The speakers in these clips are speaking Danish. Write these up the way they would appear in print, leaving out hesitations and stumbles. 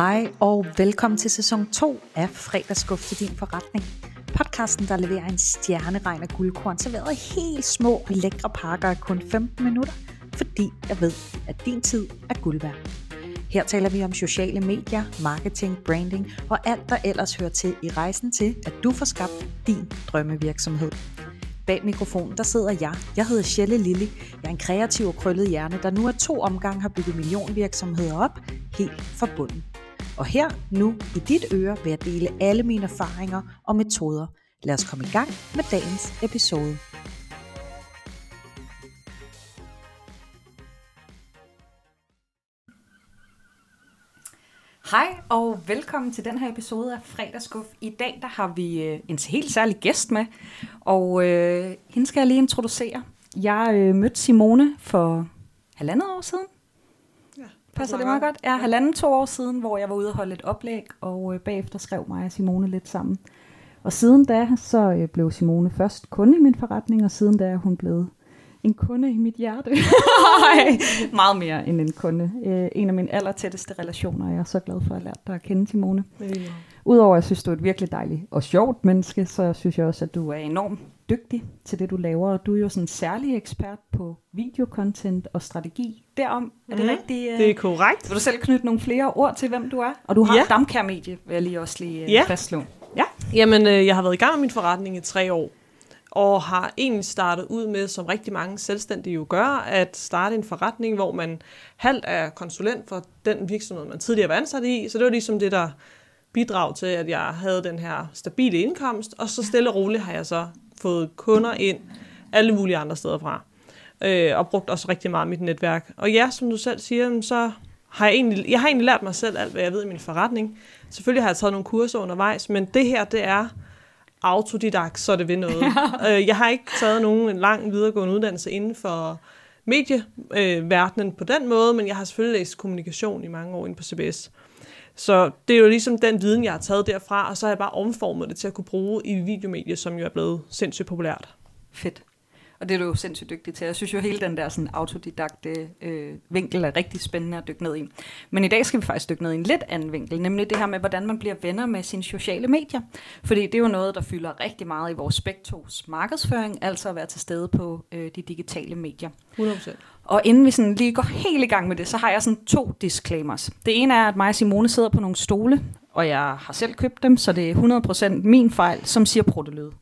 Hej og velkommen til sæson 2 af Fredagsskuff til din forretning. Podcasten, der leverer en stjerneregn af guldkorn, serveret i helt små og lækre pakker af kun 15 minutter, fordi jeg ved, at din tid er guld værd. Her taler vi om sociale medier, marketing, branding og alt, der ellers hører til i rejsen til, at du får skabt din drømmevirksomhed. Bag mikrofonen, der sidder jeg. Jeg hedder Shelle Lilly. Jeg er en kreativ og krøllet hjerne, der nu af 2 omgange har bygget millionvirksomheder op, helt fra bunden. Og her, nu, i dit øre, vil jeg dele alle mine erfaringer og metoder. Lad os komme i gang med dagens episode. Hej og velkommen til den her episode af Fredagsskuff. I dag der har vi en helt særlig gæst med, og hende skal jeg lige introducere. Jeg mødte Simone for 1,5 år siden. Ja, passer det meget godt? Ja, 1,5-2 år siden, hvor jeg var ude og holde et oplæg, og bagefter skrev mig og Simone lidt sammen. Og siden da, så blev Simone først kunde i min forretning, og siden da er hun blevet en kunde i mit hjerte. Meget mere end en kunde. En af mine allertætteste relationer, og jeg er så glad for at have lært dig at kende, Simone. Udover at jeg synes, du er et virkelig dejligt og sjovt menneske, så synes jeg også, at du er enormt dygtig til det, du laver. Og du er jo sådan en særlig ekspert på videocontent og strategi derom. Er det rigtigt? Det er korrekt. Vil du selv knytte nogle flere ord til, hvem du er? Og du har Damkær Medie, vil jeg lige også fastslå. Ja. Jamen, jeg har været i gang med min forretning i 3 år. Og har egentlig startet ud med, som rigtig mange selvstændige jo gør, at starte en forretning, hvor man halvt er konsulent for den virksomhed, man tidligere var ansat i. Så det var ligesom det, der bidrag til, at jeg havde den her stabile indkomst. Og så stille og roligt har jeg så fået kunder ind alle mulige andre steder fra. Og brugt også rigtig meget mit netværk. Og ja, som du selv siger, så har jeg egentlig lært mig selv alt, hvad jeg ved i min forretning. Selvfølgelig har jeg taget nogle kurser undervejs, men det her, det er autodidakt, så det ved noget. Jeg har ikke taget nogen lang videregående uddannelse inden for medieverdenen på den måde, men jeg har selvfølgelig læst kommunikation i mange år inde på CBS. Så det er jo ligesom den viden, jeg har taget derfra, og så har jeg bare omformet det til at kunne bruge i videomedier, som jo er blevet sindssygt populært. Fedt. Og det er du jo sindssygt dygtig til. Jeg synes jo, hele den der sådan autodidakte vinkel er rigtig spændende at dykke ned i. Men i dag skal vi faktisk dykke ned i en lidt anden vinkel, nemlig det her med, hvordan man bliver venner med sine sociale medier. Fordi det er jo noget, der fylder rigtig meget i vores begge-tos markedsføring, altså at være til stede på de digitale medier. 100%. Og inden vi sådan lige går helt i gang med det, så har jeg sådan 2 disclaimers. Det ene er, at mig og Simone sidder på nogle stole, og jeg har selv købt dem, så det er 100% min fejl, som siger pruttelyd.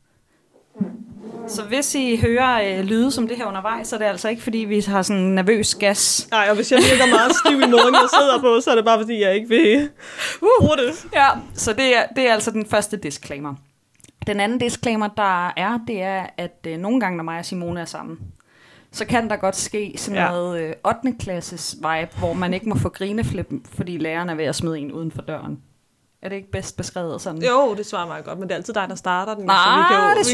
Så hvis I hører lyde som det her undervejs, så er det altså ikke, fordi vi har sådan en nervøs gas. Nej, og hvis jeg virker meget stiv i måden, jeg sidder på, så er det bare, fordi jeg ikke vil bruge det. Ja, så det er altså den første disclaimer. Den anden disclaimer, det er, at nogle gange, når mig og Simone er sammen, så kan der godt ske sådan noget 8. klasses vibe, hvor man ikke må få grineflippen, fordi læreren er ved at smide en uden for døren. Er det ikke bedst beskrevet sådan? Jo, det svarer meget godt, men det er altid dig, der starter den. Nej, det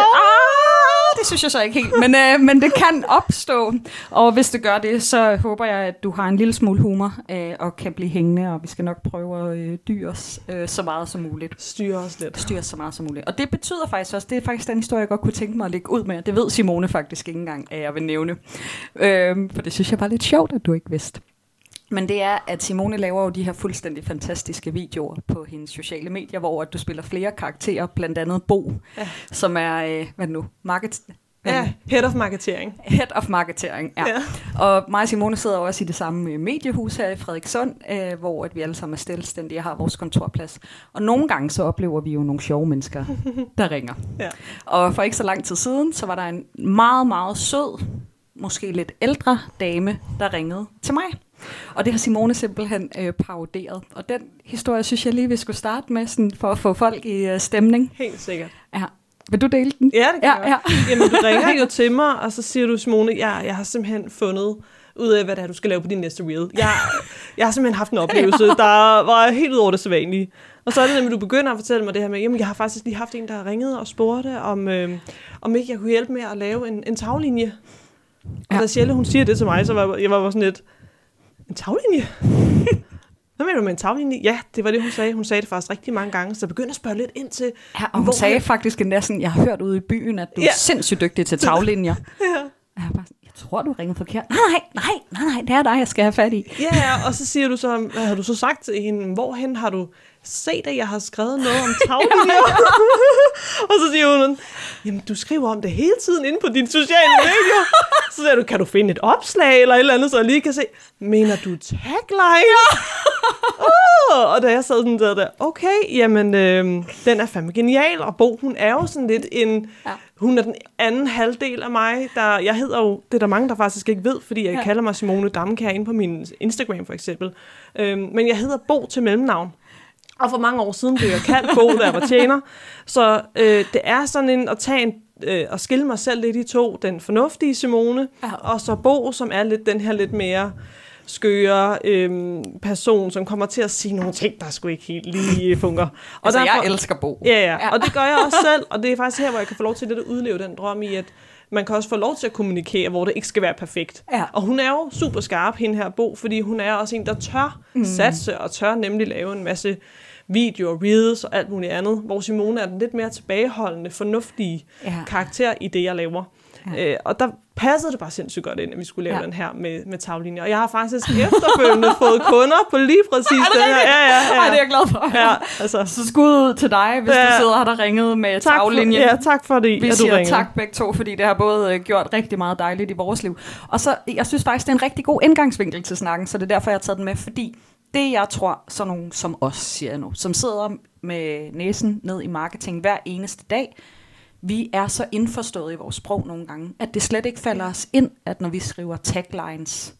synes jeg så ikke helt. Men det kan opstå, og hvis det gør det, så håber jeg, at du har en lille smule humor og kan blive hængende, og vi skal nok prøve at dyre os så meget som muligt. Styre os lidt. Styre os så meget som muligt. Og det betyder faktisk også, det er faktisk den historie, jeg godt kunne tænke mig at lægge ud med. Det ved Simone faktisk ikke engang, at jeg vil nævne. For det synes jeg var lidt sjovt, at du ikke vidste. Men det er, at Simone laver jo de her fuldstændig fantastiske videoer på hendes sociale medier, hvor du spiller flere karakterer, blandt andet Bo, som er, Head of Marketering. Head of Marketering, ja. Og mig og Simone sidder også i det samme mediehus her i Frederikssund, hvor at vi alle sammen er selvstændige og har vores kontorplads. Og nogle gange så oplever vi jo nogle sjove mennesker, der ringer. Ja. Og for ikke så lang tid siden, så var der en meget, meget sød, måske lidt ældre dame, der ringede til mig. Og det har Simone simpelthen paroderet. Og den historie, synes jeg lige, vi skulle starte med, sådan, for at få folk i stemning. Helt sikkert. Ja. Vil du dele den? Ja, det kan jeg. Jamen, du ringer jo til mig, og så siger du, Simone, jeg har simpelthen fundet ud af, hvad det er, du skal lave på din næste reel. Jeg har simpelthen haft en oplevelse, der var helt ud over det sædvanlige. Og så er det nemlig, du begynder at fortælle mig det her med, jamen, jeg har faktisk lige haft en, der har ringet og spurgte, om ikke jeg kunne hjælpe med at lave en taglinje. Og da Shelle, hun siger det til mig, så var jeg sådan lidt, en taglinje? Hvad mener du med en taglinje? Ja, det var det, hun sagde. Hun sagde det faktisk rigtig mange gange, så jeg begyndte at spørge lidt ind til... Ja, og hun sagde faktisk endda sådan, jeg har hørt ude i byen, at du er sindssygt dygtig til taglinjer. Jeg tror du ringer forkert? Nej, det er dig, jeg skal have fat i. Ja, og så siger du så, havde du så sagt til hende, hvorhen har du set, at jeg har skrevet noget om taglinjer? Og så siger hun, jamen du skriver om det hele tiden inde på dine sociale medier. Så siger du, kan du finde et opslag eller et eller andet, så jeg lige kan se, mener du tagline? Og da jeg sad sådan der, okay, jamen den er fandme genial, og Bo, hun er jo sådan lidt hun er den anden halvdel af mig, jeg hedder jo, det er der mange, der faktisk ikke ved, fordi jeg kalder mig Simone Dammekjær inde på min Instagram for eksempel, men jeg hedder Bo til mellemnavn. Og for mange år siden blev jeg kaldt Bo, da jeg var tjener. Så det er sådan at tage at skille mig selv lidt i to. Den fornuftige Simone, og så Bo, som er lidt den her lidt mere skøre person, som kommer til at sige nogle ting, der sgu ikke helt lige fungerer. Og altså, derfor, jeg elsker Bo. Ja, og det gør jeg også selv. Og det er faktisk her, hvor jeg kan få lov til lidt at udleve den drøm i, at man kan også få lov til at kommunikere, hvor det ikke skal være perfekt. Ja. Og hun er jo super skarp, hende her Bo, fordi hun er også en, der tør satse, og tør nemlig lave en masse videoer, reels og alt muligt andet, hvor Simone er den lidt mere tilbageholdende, fornuftige karakter i det, jeg laver. Ja. Og der passede det bare sindssygt godt ind, at vi skulle lave den her med taglinjer. Og jeg har faktisk efterfølgende fået kunder på lige præcis det her. Ja. Ej, det er jeg glad for. Ja, altså. Så skud ud til dig, hvis du sidder her, der ringet med taglinjen. Tak for det, vi siger tak begge to, fordi det har både gjort rigtig meget dejligt i vores liv. Og så, jeg synes faktisk, det er en rigtig god indgangsvinkel til snakken, så det er derfor, jeg har taget den med, fordi det, jeg tror, sådan nogen som os, siger jeg nu, som sidder med næsen ned i marketing hver eneste dag, vi er så indforstået i vores sprog nogle gange, at det slet ikke falder os ind, at når vi skriver taglines,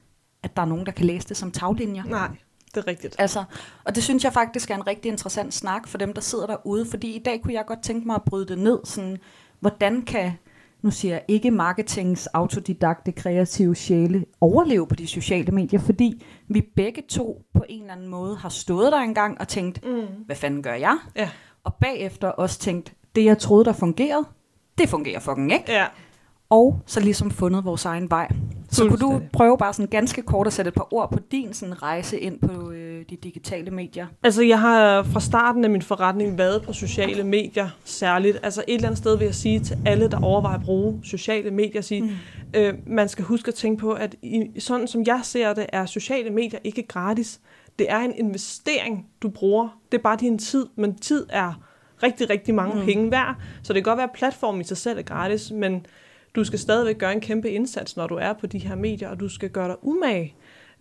at der er nogen, der kan læse det som taglinjer. Nej, det er rigtigt. Altså, og det synes jeg faktisk er en rigtig interessant snak for dem, der sidder derude, fordi i dag kunne jeg godt tænke mig at bryde det ned, sådan, hvordan kan, nu siger jeg ikke marketings autodidakte kreative sjæle, overleve på de sociale medier, fordi vi begge to på en eller anden måde har stået der engang og tænkt, hvad fanden gør jeg? Ja. Og bagefter også tænkt, det jeg troede, der fungerede, det fungerer fucking ikke. Ja. Og så ligesom fundet vores egen vej. Så kunne du prøve bare sådan ganske kort at sætte et par ord på din sådan rejse ind på de digitale medier? Altså jeg har fra starten af min forretning været på sociale medier særligt. Altså et eller andet sted vil jeg sige til alle, der overvejer at bruge sociale medier, sige, man skal huske at tænke på, at sådan som jeg ser det, er sociale medier ikke gratis. Det er en investering, du bruger. Det er bare din tid, men tid er rigtig, rigtig mange penge værd. Så det kan godt være, at platformen i sig selv er gratis, men du skal stadigvæk gøre en kæmpe indsats, når du er på de her medier, og du skal gøre dig umage.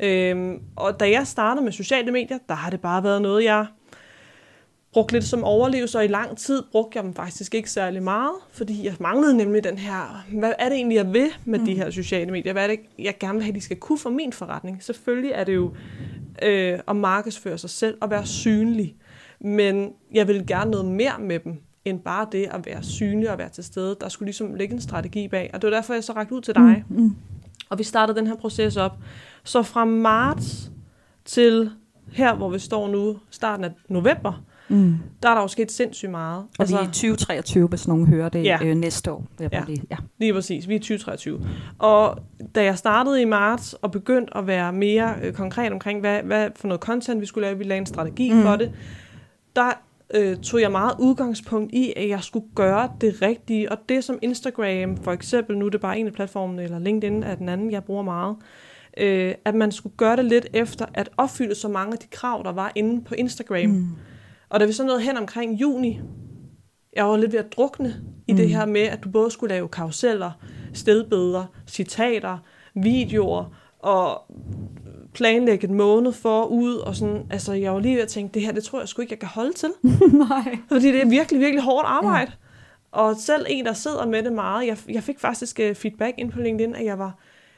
Og da jeg startede med sociale medier, der har det bare været noget, jeg brugte lidt som overlevelse, og i lang tid brugte jeg dem faktisk ikke særlig meget, fordi jeg manglede nemlig den her, hvad er det egentlig, jeg vil med de her sociale medier? Hvad er det, jeg gerne vil have, de skal kunne for min forretning? Selvfølgelig er det jo at markedsføre sig selv og være synlig, men jeg vil gerne noget mere med dem, end bare det at være synlig og være til stede. Der skulle ligesom ligge en strategi bag, og det var derfor, jeg så rakte ud til dig. Og vi startede den her proces op. Så fra marts til her, hvor vi står nu, starten af november, der er der jo sket sindssygt meget. Og altså, vi er i 2023, hvis nogen hører det næste år. Lige præcis. Vi er i 2023. Og da jeg startede i marts og begyndte at være mere konkret omkring, hvad for noget content vi skulle lave, vi lagde en strategi for det, der tog jeg meget udgangspunkt i, at jeg skulle gøre det rigtige. Og det som Instagram, for eksempel, nu er det bare en af platformene, eller LinkedIn er den anden, jeg bruger meget, at man skulle gøre det lidt efter at opfylde så mange af de krav, der var inde på Instagram. Og da vi så nåede hen omkring juni, jeg var lidt ved at drukne i det her med, at du både skulle lave karuseller, stedbilleder, citater, videoer og planlægge en måned forud, og sådan, altså jeg var lige ved at tænke, det her, det tror jeg sgu ikke, jeg kan holde til. Nej. Fordi det er virkelig, virkelig hårdt arbejde. Ja. Og selv en, der sidder med det meget, jeg fik faktisk feedback ind på LinkedIn, at jeg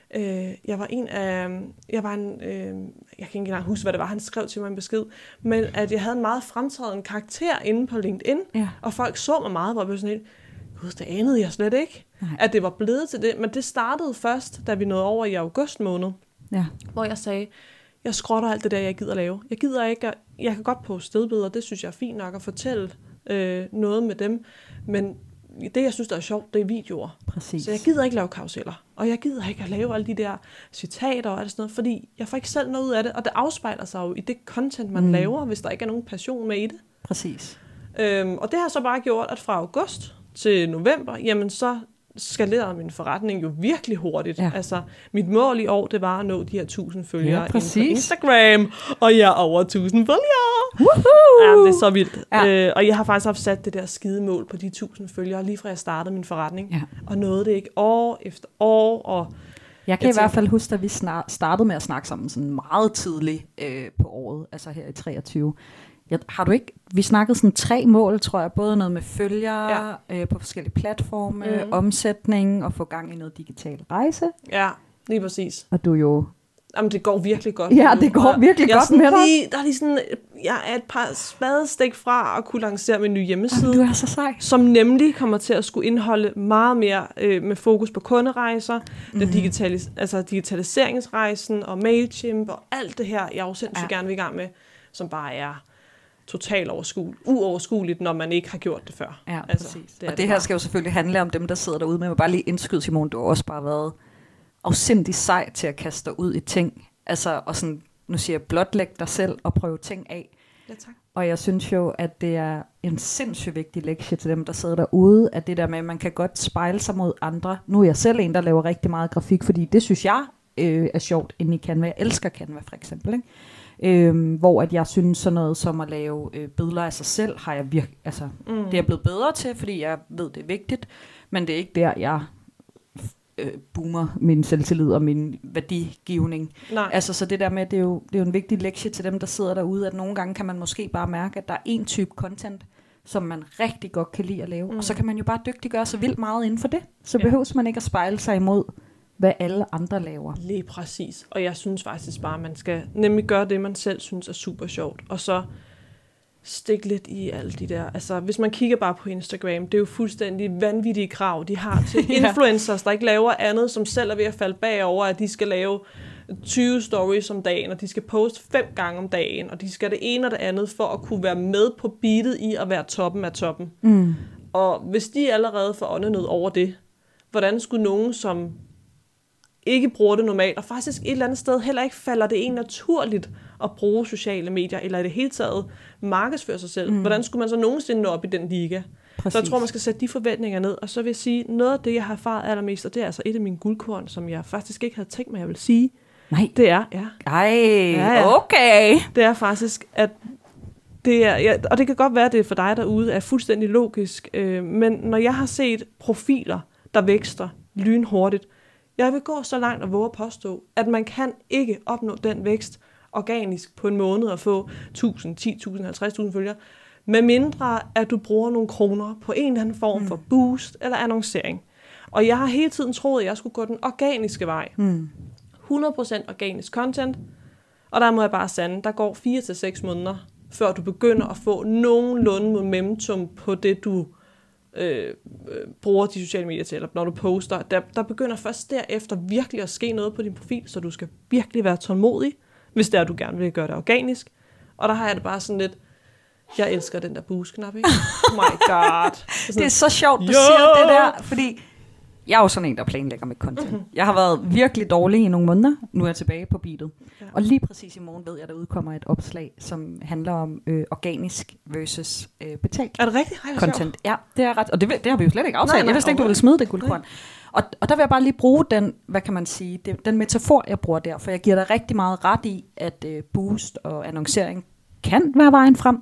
kan ikke engang huske, hvad det var, han skrev til mig en besked, men at jeg havde en meget fremtrædende karakter inde på LinkedIn, og folk så mig meget, hvor jeg blev sådan helt, gud, det anede jeg slet ikke, at det var blevet til det, men det startede først, da vi nåede over i august måned, hvor jeg sagde, jeg skrotter alt det der, jeg gider lave. Jeg gider ikke, jeg kan godt poste stedbilleder, det synes jeg er fint nok at fortælle noget med dem, men det, jeg synes, der er sjovt, det er videoer. Præcis. Så jeg gider ikke lave karuseller, og jeg gider ikke at lave alle de der citater og alt sådan noget, fordi jeg får ikke selv noget ud af det, og det afspejler sig jo i det content, man laver, hvis der ikke er nogen passion med i det. Præcis. Og det har så bare gjort, at fra august til november, jamen så skalerede min forretning jo virkelig hurtigt. Ja. Altså, mit mål i år, det var at nå de her 1000 følgere på Instagram, og jeg er over 1000 følgere. Ja, det er så vildt. Ja. Og jeg har faktisk haft sat det der skide mål på de 1000 følgere, lige fra jeg startede min forretning, og nåede det ikke år efter år, og jeg kan i hvert fald huske, at vi startede med at snakke sammen sådan meget tidligt på året, altså her i 23. Har du ikke? Vi snakkede sådan 3 mål, tror jeg, både noget med følgere på forskellige platforme, omsætning og få gang i noget digital rejse. Ja, lige præcis. Og du jo... Jamen, det går virkelig godt. Ja, det går virkelig godt med dig. Der er lige sådan, jeg er et par spadestik fra at kunne lancere min nye hjemmeside. Jamen, du er så sej. Som nemlig kommer til at skulle indeholde meget mere med fokus på kunderejser, den digitaliseringsrejsen og Mailchimp og alt det her, jeg jo sindssygt gerne vil i gang med, som bare er totalt uoverskueligt, når man ikke har gjort det før. Ja, altså, præcis. Og det her skal jo selvfølgelig handle om dem, der sidder derude med. Jeg vil bare lige indskyde, Simon, du har også bare været afsindig sej til at kaste dig ud i ting. Altså, og sådan, nu siger jeg, blotlæg dig selv og prøve ting af. Ja, tak. Og jeg synes jo, at det er en sindssygt vigtig lektie til dem, der sidder derude, at det der med, at man kan godt spejle sig mod andre. Nu er jeg selv en, der laver rigtig meget grafik, fordi det synes jeg er sjovt inde i Canva. Jeg elsker Canva for eksempel, ikke? Hvor at jeg synes sådan noget som at lave billeder af sig selv, har jeg det er jeg blevet bedre til, fordi jeg ved, det er vigtigt, men det er ikke der, jeg boomer min selvtillid og min værdigivning. Nej. Altså, så det der med, det er jo en vigtig lektie til dem, der sidder derude, at nogle gange kan man måske bare mærke, at der er en type content, som man rigtig godt kan lide at lave, og så kan man jo bare dygtiggøre så vildt meget inden for det. Så behøves man ikke at spejle sig imod, hvad alle andre laver. Lige præcis. Og jeg synes faktisk bare, at man skal nemlig gøre det, man selv synes er super sjovt. Og så stik lidt i alle de der. Altså, hvis man kigger bare på Instagram, det er jo fuldstændig vanvittige krav, de har til influencers, der ikke laver andet, som selv er ved at falde bagover, at de skal lave 20 stories om dagen, og de skal poste 5 gange om dagen, og de skal det ene og det andet, for at kunne være med på beatet i at være toppen af toppen. Og hvis de allerede får åndenød over det, hvordan skulle nogen, som ikke bruger det normalt, og faktisk et eller andet sted heller ikke falder det en naturligt at bruge sociale medier, eller i det hele taget markedsføre sig selv. Hvordan skulle man så nogensinde nå op i den liga? Præcis. Så jeg tror, man skal sætte de forventninger ned, og så vil jeg sige, noget af det, jeg har erfaret allermest, og det er altså et af mine guldkorn, som jeg faktisk ikke havde tænkt mig, jeg vil sige. Nej. Det er, okay. Det er faktisk, at det er, og det kan godt være, at det for dig derude er fuldstændig logisk, men når jeg har set profiler, der vækster lynhurtigt, jeg vil gå så langt og våge at påstå, at man kan ikke opnå den vækst organisk på en måned og få 1.000, 10.000, 50.000 følgere, med mindre at du bruger nogle kroner på en eller anden form for boost eller annoncering. Og jeg har hele tiden troet, at jeg skulle gå den organiske vej. 100% organisk content, og der må jeg bare sande, der går 4 til 6 måneder, før du begynder at få nogenlunde momentum på det, du bruger de sociale medier til, eller når du poster. Der begynder først derefter virkelig at ske noget på din profil, så du skal virkelig være tålmodig, hvis det er, du gerne vil gøre det organisk. Og der har jeg det bare sådan lidt, jeg elsker den der boost-knap, ikke? Oh my god. Det er så sjovt, du siger det der, fordi jeg er jo sådan en, der planlægger med content. Jeg har været virkelig dårlig i nogle måneder. Nu er jeg tilbage på beatet. Ja. Og lige præcis i morgen ved jeg, at der udkommer et opslag, som handler om organisk versus betalt. Er det rigtigt? Content. Ja, det er ret. Og det har vi jo slet ikke aftalt. Jeg vidste ikke, du ville smide det guldkorn. Og der vil jeg bare lige bruge den, hvad kan man sige, den metafor, jeg bruger der. For jeg giver dig rigtig meget ret i, at boost og annoncering kan være vejen frem.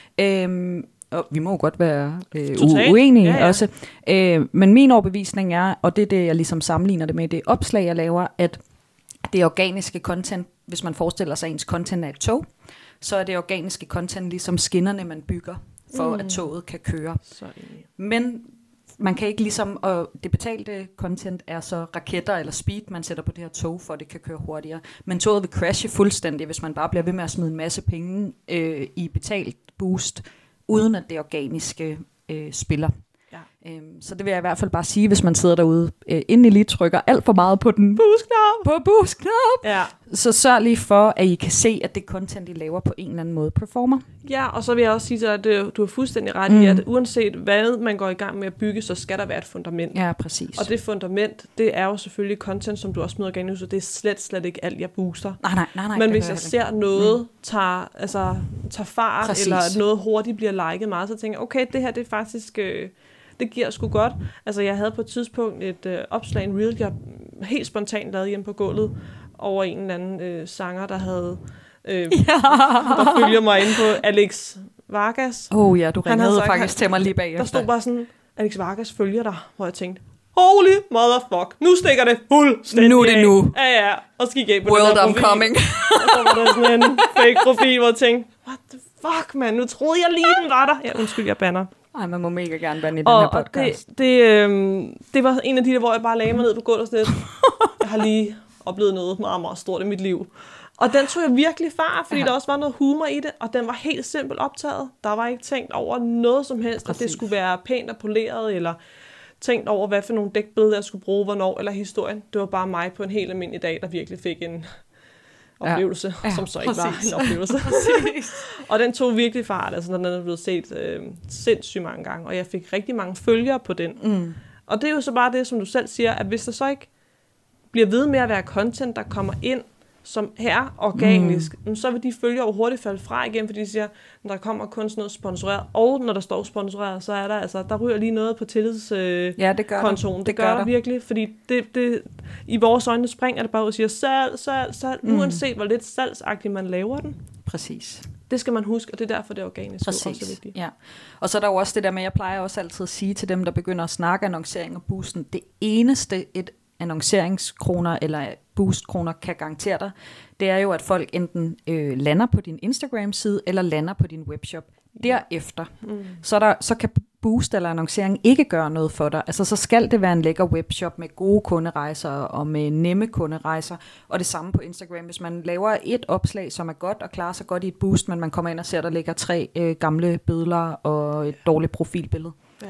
Og vi må jo godt være uenige også. Men min overbevisning er, og det er det, jeg ligesom sammenligner det med, det opslag, jeg laver, at det organiske content, hvis man forestiller sig, ens content er et tog, så er det organiske content ligesom skinnerne, man bygger, for at toget kan køre. Men man kan ikke ligesom, og det betalte content er så raketter eller speed, man sætter på det her tog, for at det kan køre hurtigere. Men toget vil crashe fuldstændig, hvis man bare bliver ved med at smide en masse penge i betalt boost, uden at det organiske spiller. Ja. Så det vil jeg i hvert fald bare sige, hvis man sidder derude, inden I lige trykker alt for meget på den boost-knap, ja. Så sørg lige for, at I kan se, at det content, I laver på en eller anden måde performer. Ja, og så vil jeg også sige, at du har fuldstændig ret i, at uanset hvad man går i gang med at bygge, så skal der være et fundament. Ja, præcis. Og det fundament, det er jo selvfølgelig content, som du også møder igen, så det er slet ikke alt, jeg booster. Nej. Men hvis jeg ser noget tager fart, præcis, eller noget hurtigt bliver liket meget, så tænker jeg, okay, det her det er faktisk Det giver sgu godt. Altså, jeg havde på et tidspunkt et opslag, en reel, jeg helt spontant lavede hjemme på gulvet, over en eller anden sanger, der havde... der følger mig inde på Alex Vargas. Ja, du ringede faktisk til mig lige bagefter. Der stod bare sådan, Alex Vargas følger dig, hvor jeg tænkte, holy motherfuck, nu stikker det fuldstændig. Nu er det nu. Ja, og så gik jeg på World den der profil. Coming. Og så var der sådan en fake profil, hvor jeg tænkte, what the fuck, man, nu troede jeg lige, den var der. Ja, undskyld, jeg banner. Ej, man må mega gerne bande i den her podcast. Det var en af de der, hvor jeg bare lagde mig ned på gulvet og sådan lidt. Jeg har lige oplevet noget meget, meget stort i mit liv. Og den tog jeg virkelig far, fordi der også var noget humor i det, og den var helt simpelt optaget. Der var ikke tænkt over noget som helst, at det skulle være pænt og poleret, eller tænkt over, hvad for nogle dækbilleder jeg skulle bruge, hvornår, eller historien. Det var bare mig på en helt almindelig dag, der virkelig fik en oplevelse, som så ikke var en oplevelse. Og den tog virkelig fart, altså når den er blevet set sindssygt mange gange, og jeg fik rigtig mange følgere på den. Og det er jo så bare det, som du selv siger, at hvis der så ikke bliver ved med at være content, der kommer ind, som her organisk, så vil de følgere jo hurtigt falde fra igen, fordi de siger, når der kommer kun sådan noget sponsoreret, og når der står sponsoreret, så er der altså, der ryger lige noget på tillidskontoen. Det gør der virkelig, fordi det i vores øjne springer det bare ud og siger, salg, uanset hvor lidt salgsagtigt man laver den. Præcis. Det skal man huske, og det er derfor, det er organisk. Præcis. Også vigtigt. Ja. Og så er der jo også det der med, jeg plejer også altid at sige til dem, der begynder at snakke annoncering og boosten, det eneste et annonceringskroner eller boostkroner kan garantere dig, det er jo, at folk enten lander på din Instagram-side, eller lander på din webshop. Derefter, så kan boost eller annoncering ikke gøre noget for dig. Altså, så skal det være en lækker webshop med gode kunderejser og med nemme kunderejser. Og det samme på Instagram. Hvis man laver et opslag, som er godt og klarer sig godt i et boost, men man kommer ind og ser, der ligger 3 gamle billeder og et dårligt profilbillede. Ja.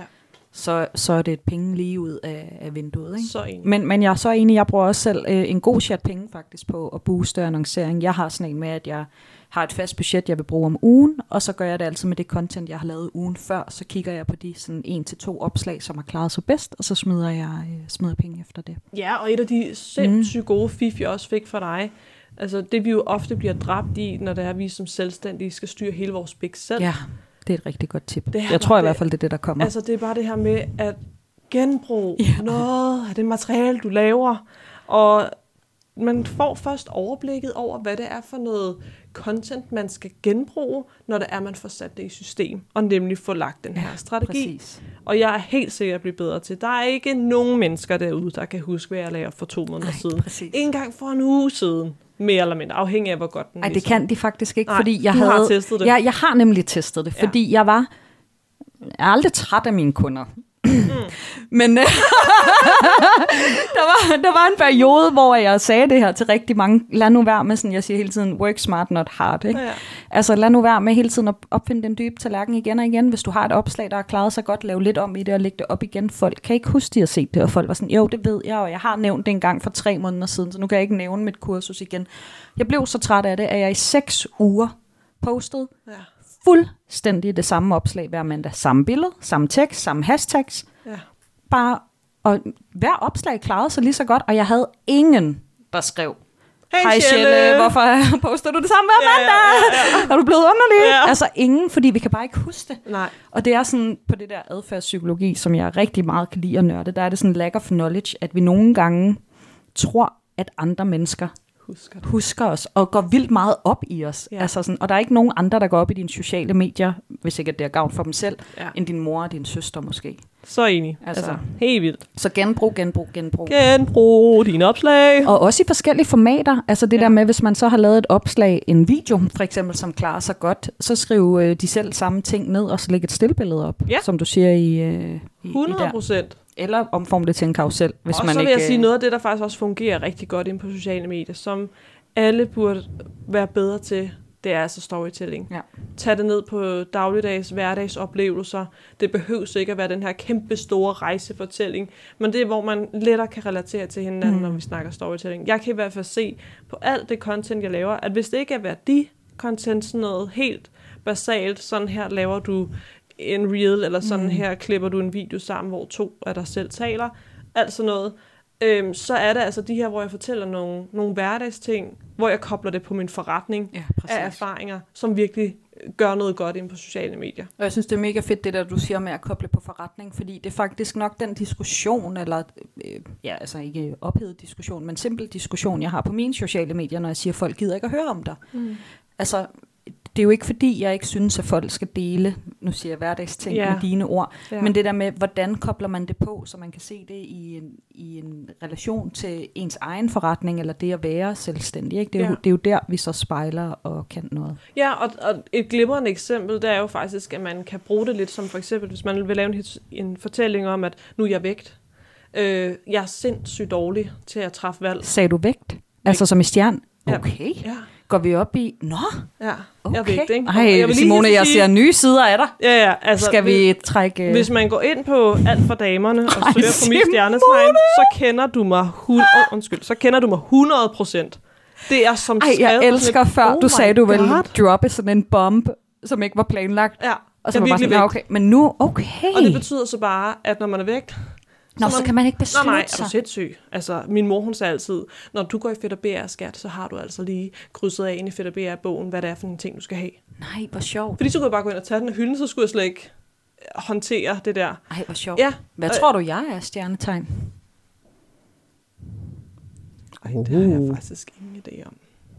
Så er det et penge lige ud af vinduet. Ikke? Så enig. Men jeg er så enig, jeg bruger også selv en god chat penge faktisk på at booste annoncering. Jeg har sådan en med, at jeg har et fast budget, jeg vil bruge om ugen, og så gør jeg det altid med det content, jeg har lavet ugen før. Så kigger jeg på de sådan 1-2 opslag, som har klaret sig bedst, og så smider jeg penge efter det. Ja, og et af de sindssygt gode fif, jeg også fik fra dig, altså det vi jo ofte bliver dræbt i, når det er, vi som selvstændige skal styre hele vores big selv. Ja. Det er et rigtig godt tip. Jeg tror i hvert fald, det er det, der kommer. Altså, det er bare det her med at genbruge noget af det materiale, du laver. Og man får først overblikket over, hvad det er for noget content, man skal genbruge, når det er, man får sat det i system. Og nemlig få lagt den her strategi. Præcis. Og jeg er helt sikker at blive bedre til. Der er ikke nogen mennesker derude, der kan huske, hvad jeg lavede for 2 måneder siden. Præcis. En gang for en uge siden. Mere eller mindre, afhængig af, hvor godt den det ligesom. Kan de faktisk ikke, fordi jeg har testet det. Ja, jeg har nemlig testet det, fordi jeg er aldrig træt af mine kunder. Men der var en periode, hvor jeg sagde det her til rigtig mange. Lad nu være med sådan, jeg siger hele tiden, work smart, not hard. Ikke? Ja. Altså lad nu være med hele tiden at opfinde den dybe tallerken igen og igen. Hvis du har et opslag, der har klaret sig godt, lav lidt om i det og læg det op igen. Folk kan ikke huske, de har set det, og folk var sådan, jo, det ved jeg, og jeg har nævnt det en gang for 3 måneder siden, så nu kan jeg ikke nævne mit kursus igen. Jeg blev så træt af det, at jeg i 6 uger postede fuldstændig det samme opslag hver mandag. Samme billede, samme tekst, samme hashtags. Ja. Bare, og hver opslag klarede sig lige så godt, og jeg havde ingen, der skrev, hej Sjelle, hvorfor poster du det samme hver mandag? Er du blevet underlig? Ja. Altså ingen, fordi vi kan bare ikke huske det. Nej. Og det er sådan, på det der adfærdspsykologi, som jeg rigtig meget kan lide at nørde, der er det sådan lack of knowledge, at vi nogle gange tror, at andre mennesker husker os, og går vildt meget op i os. Ja. Altså sådan, og der er ikke nogen andre, der går op i dine sociale medier, hvis ikke at det er gavn for dem selv, end din mor og din søster måske. Så enig. Altså helt vildt. Så genbrug. Genbrug dine opslag. Og også i forskellige formater. Altså det der med, hvis man så har lavet et opslag, en video for eksempel, som klarer sig godt, så skriv de selv samme ting ned, og så lægge et stillbillede op, som du siger i 100%. Eller omforme det til en karusel, hvis og man så vil ikke... jeg sige noget af det, der faktisk også fungerer rigtig godt inde på sociale medier, som alle burde være bedre til, det er altså storytelling. Ja. Tag det ned på dagligdags, hverdagsoplevelser. Det behøves ikke at være den her kæmpe store rejsefortælling, men det er, hvor man lettere kan relatere til hinanden, når vi snakker storytelling. Jeg kan i hvert fald se på alt det content, jeg laver, at hvis det ikke er værdi-content, sådan noget helt basalt, sådan her laver du en reel, eller sådan her klipper du en video sammen, hvor 2 af dig selv taler, alt sådan noget, så er det altså de her, hvor jeg fortæller nogle hverdagsting, hvor jeg kobler det på min forretning af erfaringer, som virkelig gør noget godt ind på sociale medier. Og jeg synes, det er mega fedt, det der, du siger med at koble på forretning, fordi det er faktisk nok den diskussion, eller altså ikke ophedet diskussion, men simpel diskussion, jeg har på mine sociale medier, når jeg siger, at folk gider ikke at høre om dig. Altså, det er jo ikke fordi, jeg ikke synes, at folk skal dele, nu siger jeg hverdagsting med dine ord, men det der med, hvordan kobler man det på, så man kan se det i en relation til ens egen forretning, eller det at være selvstændig. Ikke? Det er jo der, vi så spejler og kan noget. Ja, og et glimrende eksempel, det er jo faktisk, at man kan bruge det lidt som for eksempel, hvis man vil lave en fortælling om, at nu er jeg vægt. Jeg er sindssygt dårlig til at træffe valg. Sagde du vægt? Altså som i stjerne? Okay. Ja. Går vi op i... Nå, ja. Okay. Jeg vægt, ikke? Ej, Simone, jeg ser nye sider af dig. Ja, altså, skal vi trække... Hvis man går ind på Alt for damerne og søger på mit stjernetegn, så kender du mig 100%. Det er som skrevet. Jeg elsker før, du sagde, du ville droppe sådan en bomb, som ikke var planlagt. Ja, og så var bare sådan, okay. Men nu, okay. Og det betyder så bare, at når man er vægt... så kan man ikke beslutte sig. Nej, er du sindssyg? Altså, min mor, hun sagde altid, når du går i Fedt & BR skat, så har du altså lige krydset af ind i Fedt & BR-bogen, hvad det er for en ting, du skal have. Nej, hvor sjovt. Fordi så kunne jeg bare gå ind og tage den af hylden, så skulle jeg slet ikke håndtere det der. Ej, hvor sjovt. Ja. Hvad tror du, jeg er stjernetegn? Ej, det har jeg faktisk ingen idé om.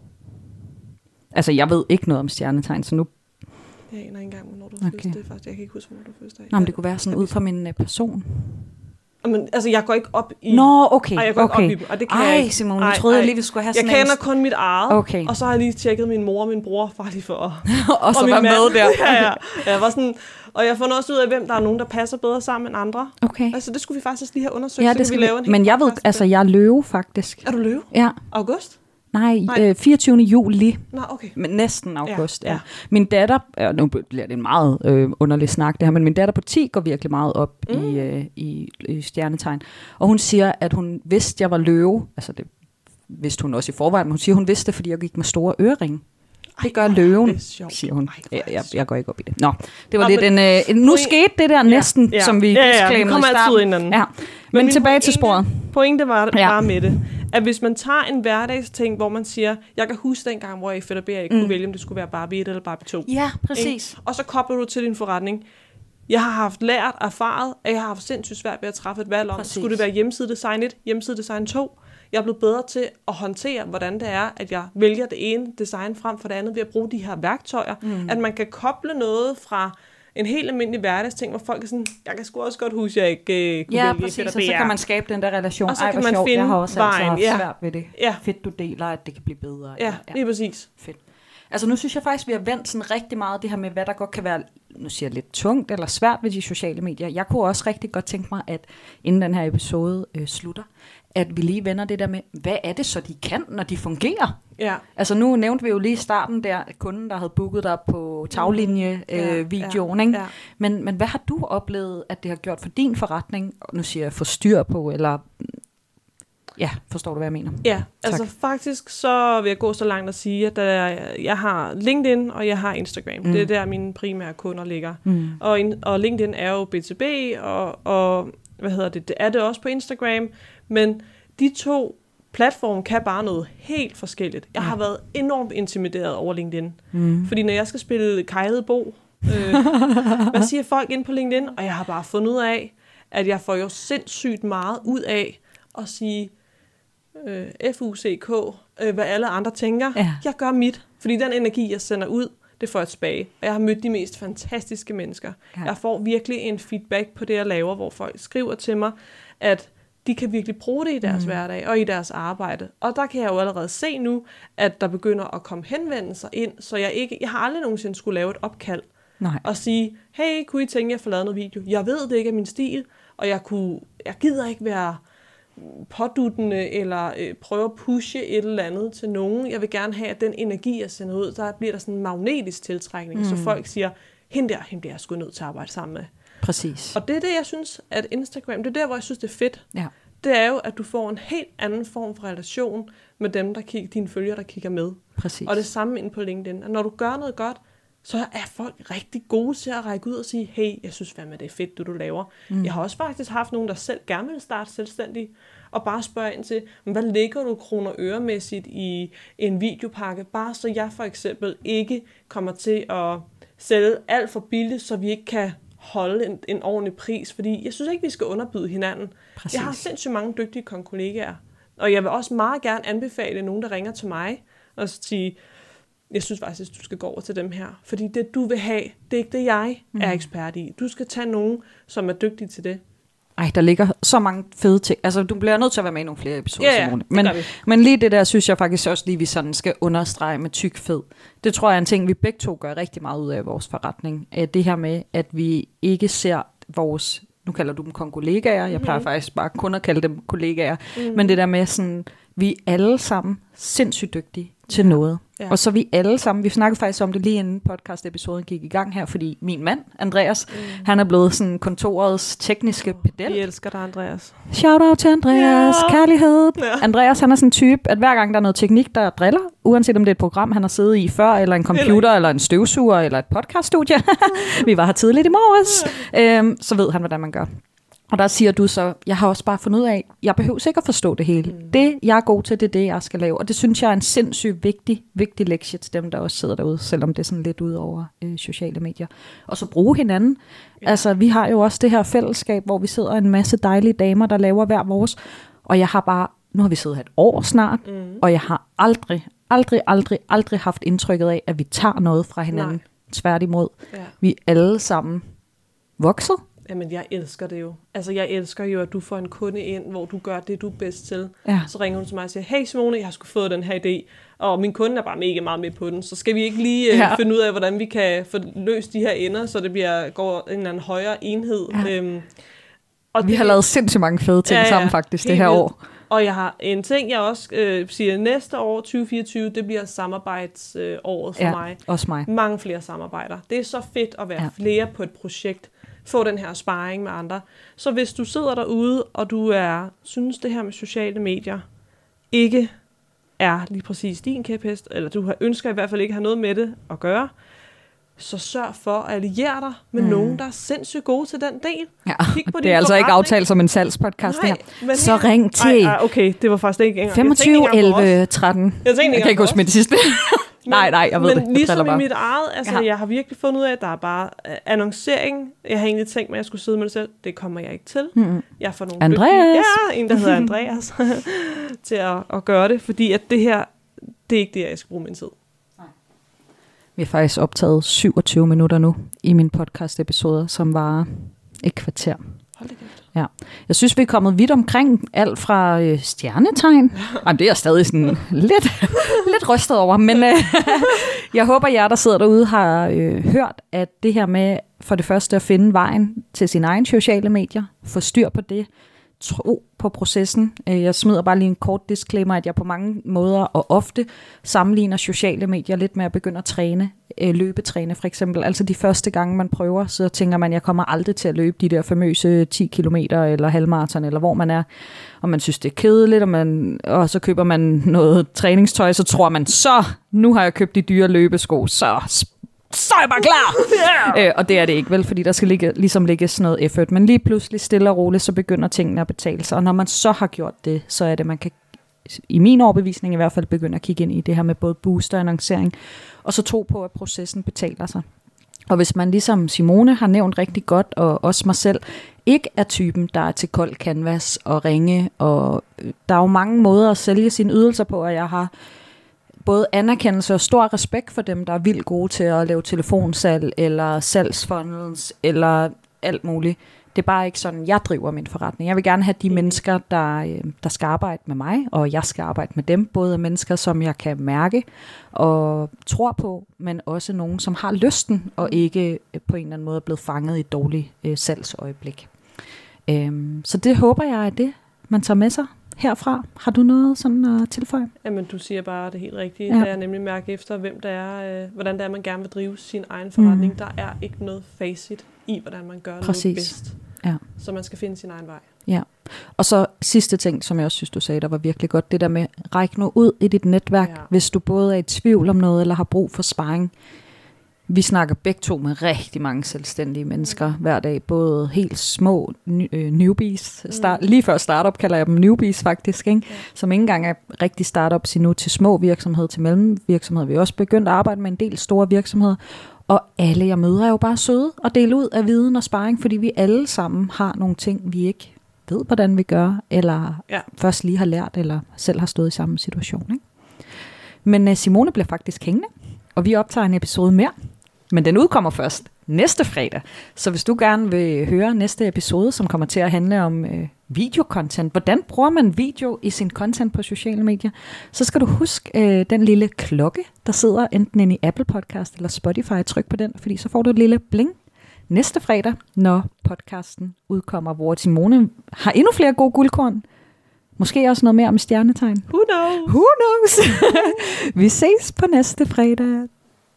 Altså, jeg ved ikke noget om stjernetegn, så nu... Jeg aner ikke engang, hvornår du er fødselsdag. Det er faktisk, jeg kan ikke huske, hvornår du er fødselsdag. Nå, men det kunne være sådan ud fra min person. Men, altså, jeg går ikke op i... Nå, okay. Jeg går ikke op i dem, og det kan jeg ikke. Simone, jeg troede jeg lige, vi skulle have sådan jeg kender kun mit eget, okay. Og så har jeg lige tjekket min mor og min bror, bare lige for at... og så var med der. ja. Jeg var sådan... Og jeg har fundet også ud af, hvem der er nogen, der passer bedre sammen end andre. Okay. Altså, det skulle vi faktisk lige have undersøgt, ja, så kan vi lave en helt... Men jeg ved, altså, jeg er løve, faktisk. Er du løve? Ja. August? Nej, 24. juli. Nå, okay. Men næsten august, ja. Min datter, nu bliver det en meget underlig snak det her, men min datter på 10 går virkelig meget op i stjernetegn. Og hun siger, at hun vidste, jeg var løve. Altså det vidste hun også i forvejen, men hun siger, hun vidste det, fordi jeg gik med store øreringe. Det gør løven, siger hun. Jeg går ikke op i det. Nå, det var lidt nu skete det der næsten, som vi disclaimer i starten. Ja. Men tilbage til sporet. Pointen var bare med det, at hvis man tager en hverdagsting, hvor man siger, jeg kan huske dengang, hvor jeg i Fedt & BR ikke kunne vælge, om det skulle være Barbie 1 eller Barbie 2. Ja, præcis. Og så kobler du til din forretning. Jeg har haft erfaret, at jeg har haft sindssygt svært ved at træffe et valg om, skulle det være hjemmesidedesign 1, hjemmesidedesign 2. Jeg er blevet bedre til at håndtere, hvordan det er, at jeg vælger det ene design frem for det andet ved at bruge de her værktøjer. At man kan koble noget fra en helt almindelig hverdagsting, hvor folk er sådan, jeg kan sgu også godt huske, at jeg ikke kunne vælge præcis, Fedt & BR. Og så kan man skabe den der relation. Og så kan man finde jeg har også vejen. Haft svært ved det. Ja. Fedt, du deler, at det kan blive bedre. Ja, lige præcis. Fedt. Altså nu synes jeg faktisk, vi har vendt sådan rigtig meget det her med, hvad der godt kan være, nu siger jeg lidt tungt eller svært ved de sociale medier. Jeg kunne også rigtig godt tænke mig, at inden den her episode slutter, at vi lige vender det der med, hvad er det så, de kan, når de fungerer? Ja. Altså nu nævnte vi jo lige i starten der, kunden, der havde booket dig på taglinje-videoen, ikke? Ja. Men hvad har du oplevet, at det har gjort for din forretning? Nu siger jeg, få styr på, eller... Ja, forstår du, hvad jeg mener? Ja, tak. Altså faktisk så vil jeg gå så langt at sige, at jeg har LinkedIn, og jeg har Instagram. Det er der, mine primære kunder ligger. Og LinkedIn er jo B2B, og det er det også på Instagram, men de to platforme kan bare noget helt forskelligt. Jeg har været enormt intimideret over LinkedIn, fordi når jeg skal spille Kejlet Bo, hvad siger folk ind på LinkedIn? Og jeg har bare fundet ud af, at jeg får jo sindssygt meget ud af at sige FUCK, hvad alle andre tænker. Ja. Jeg gør mit, fordi den energi, jeg sender ud, det får jeg tilbage. Og jeg har mødt de mest fantastiske mennesker. Ja. Jeg får virkelig en feedback på det, jeg laver, hvor folk skriver til mig, at de kan virkelig bruge det i deres hverdag og i deres arbejde. Og der kan jeg jo allerede se nu, at der begynder at komme henvendelser ind, så jeg har aldrig nogensinde skulle lave et opkald og sige, hey, kunne I tænke, at jeg får lavet noget video? Jeg ved, det ikke er min stil, og jeg gider ikke være påduttende eller prøve at pushe et eller andet til nogen. Jeg vil gerne have, at den energi, jeg sender ud, der bliver der sådan en magnetisk tiltrækning, så folk siger, hende bliver jeg sgu nødt til at arbejde sammen med. Præcis. Og det er det, jeg synes, at Instagram, det er der, hvor jeg synes, det er fedt. Ja. Det er jo, at du får en helt anden form for relation med dem, dine følgere, der kigger med. Præcis. Og det samme inde på LinkedIn. Og når du gør noget godt, så er folk rigtig gode til at række ud og sige, hey, jeg synes fandme, det er fedt, du laver. Jeg har også faktisk haft nogen, der selv gerne vil starte selvstændig, og bare spørge ind til, hvad lægger du kroner øremæssigt i en videopakke, bare så jeg for eksempel ikke kommer til at sælge alt for billigt, så vi ikke kan holde en ordentlig pris, fordi jeg synes ikke, vi skal underbyde hinanden. Præcis. Jeg har sindssygt mange dygtige kollegaer, og jeg vil også meget gerne anbefale nogen, der ringer til mig, og sige, jeg synes faktisk, at du skal gå over til dem her, fordi det, du vil have, det er ikke det, jeg er ekspert i. Du skal tage nogen, som er dygtige til det. Ej, der ligger så mange fede ting. Altså, du bliver nødt til at være med i nogle flere episoder, Ja, Simone. Men lige det der, synes jeg faktisk også lige, vi sådan skal understrege med tyk fed. Det tror jeg er en ting, vi begge to gør rigtig meget ud af vores forretning. Det her med, at vi ikke ser vores, nu kalder du dem kollegaer, jeg plejer faktisk bare kun at kalde dem kollegaer, men det der med sådan, vi er alle sammen sindssygt dygtige til noget. Ja. Og så vi alle sammen, vi snakkede faktisk om det lige inden podcast-episoden gik i gang her, fordi min mand, Andreas, han er blevet sådan kontorets tekniske pedel. Vi elsker dig, Andreas. Shout out til Andreas, kærlighed. Ja. Andreas, han er sådan en type, at hver gang der er noget teknik, der driller, uanset om det er et program, han har siddet i før, eller en computer, eller en støvsuger, eller et podcaststudie. Vi var her tidligt i morges. Så ved han, hvordan man gør. Og der siger du så, jeg har også bare fundet ud af, jeg behøver ikke at forstå det hele. Det, jeg er god til, det er det, jeg skal lave. Og det synes jeg er en sindssygt vigtig lektie til dem, der også sidder derude, selvom det er sådan lidt ud over sociale medier. Og så bruge hinanden. Ja. Altså, vi har jo også det her fællesskab, hvor vi sidder en masse dejlige damer, der laver hver vores. Og jeg har bare, nu har vi siddet her et år snart, og jeg har aldrig haft indtrykket af, at vi tager noget fra hinanden. Nej. Tværtimod. Ja. Vi er alle sammen vokset. Jamen, jeg elsker det jo. Altså, jeg elsker jo, at du får en kunde ind, hvor du gør det, du er bedst til. Ja. Så ringer hun til mig og siger, hey Simone, jeg har sgu fået den her idé, og min kunde er bare mega meget med på den. Så skal vi ikke lige finde ud af, hvordan vi kan få løst de her ender, så det går en eller anden højere enhed. Ja. Og vi har lavet sindssygt mange fede ting sammen faktisk det her år. Og jeg har en ting, jeg også siger, næste år, 2024, det bliver samarbejdsåret for mig. Også mig. Mange flere samarbejder. Det er så fedt at være flere på et projekt. Få den her sparring med andre. Så hvis du sidder derude, og du synes det her med sociale medier ikke er lige præcis din kæphest, eller du ønsker i hvert fald ikke at have noget med det at gøre, så sørg for at alliere dig med nogen, der er sindssygt gode til den del. Ja, det er altså ikke aftalt som en salgspodcast her. Så ring til okay, det var faktisk ikke engang. 25 11 13. Jeg kan ikke huske med det sidste. Nej, jeg ved det. Men ligesom i mit eget, altså jeg har virkelig fundet ud af, at der er bare annoncering. Jeg har egentlig tænkt mig, at jeg skulle sidde med det selv. Det kommer jeg ikke til. Jeg får nogle Andreas. En der hedder Andreas, til at gøre det, fordi at det her, det er ikke det, jeg skal bruge min tid. Vi har faktisk optaget 27 minutter nu i min podcast-episoder, som var et kvarter. Hold det kæft. Ja. Jeg synes, vi er kommet vidt omkring alt fra stjernetegn. Jamen, det er jeg stadig sådan lidt rystet over, men jeg håber, jer, der sidder derude, har hørt, at det her med for det første at finde vejen til sine egne sociale medier, få styr på det, tro på processen. Jeg smider bare lige en kort disclaimer, at jeg på mange måder og ofte sammenligner sociale medier lidt med at begynde at træne, løbetræne for eksempel. Altså de første gange, man prøver, så tænker man, jeg kommer aldrig til at løbe de der famøse 10 kilometer eller halvmaraton, eller hvor man er, og man synes, det er kedeligt, og så køber man noget træningstøj, så tror man, så nu har jeg købt de dyre løbesko, så er jeg bare klar! Og det er det ikke vel, fordi der skal ligge sådan noget effort. Men lige pludselig, stille og roligt, så begynder tingene at betale sig. Og når man så har gjort det, så er det, man kan, i min overbevisning i hvert fald, begynde at kigge ind i det her med både booster og annoncering, og så tro på, at processen betaler sig. Og hvis man ligesom Simone har nævnt rigtig godt, og også mig selv, ikke er typen, der er til kold canvas og ringe, og der er jo mange måder at sælge sine ydelser på, og jeg har både anerkendelse og stor respekt for dem, der er vildt gode til at lave telefonsalg, eller salgsfunnels, eller alt muligt. Det er bare ikke sådan, jeg driver min forretning. Jeg vil gerne have de mennesker, der skal arbejde med mig, og jeg skal arbejde med dem. Både mennesker, som jeg kan mærke og tror på, men også nogen, som har lysten, og ikke på en eller anden måde er blevet fanget i et dårligt salgsøjeblik. Så det håber jeg er det, man tager med sig herfra. Har du noget sådan at tilføje? Jamen, du siger bare det helt rigtige. Ja. Det er nemlig mærke efter, hvem der er, hvordan det er, man gerne vil drive sin egen forretning. Der er ikke noget facit i, hvordan man gør noget bedst. Ja. Så man skal finde sin egen vej. Ja. Og så sidste ting, som jeg også synes, du sagde, der var virkelig godt, det der med, ræk nu ud i dit netværk, hvis du både er i tvivl om noget, eller har brug for sparring. Vi snakker begge to med rigtig mange selvstændige mennesker hver dag, både helt små newbies, lige før startup kalder jeg dem newbies faktisk, ikke? Som ikke engang er rigtig startups endnu, til små virksomheder, til mellemvirksomheder. Vi har også begyndt at arbejde med en del store virksomheder, Og alle jeg møder er jo bare søde og dele ud af viden og sparring, fordi vi alle sammen har nogle ting, vi ikke ved, hvordan vi gør, eller først lige har lært, eller selv har stået i samme situation. Ikke? Men Simone bliver faktisk hængende, og vi optager en episode mere, men den udkommer først næste fredag. Så hvis du gerne vil høre næste episode, som kommer til at handle om videocontent, hvordan bruger man video i sin content på sociale medier, så skal du huske den lille klokke, der sidder enten inde i Apple Podcast eller Spotify. Tryk på den, fordi så får du et lille bling næste fredag, når podcasten udkommer, hvor Simone har endnu flere gode guldkorn. Måske også noget mere om stjernetegn. Who knows? Who knows? Vi ses på næste fredag.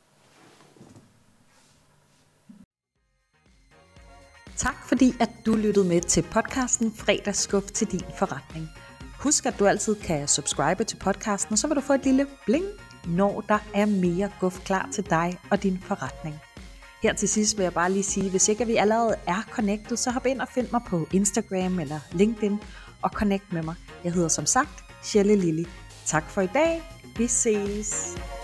Tak fordi, at du lyttede med til podcasten Fredagsskuff til din forretning. Husk, at du altid kan subscribe til podcasten, og så vil du få et lille bling, når der er mere guf klar til dig og din forretning. Her til sidst vil jeg bare lige sige, hvis ikke vi allerede er connected, så hop ind og find mig på Instagram eller LinkedIn og connect med mig. Jeg hedder som sagt Shelle Lilly. Tak for i dag. Vi ses.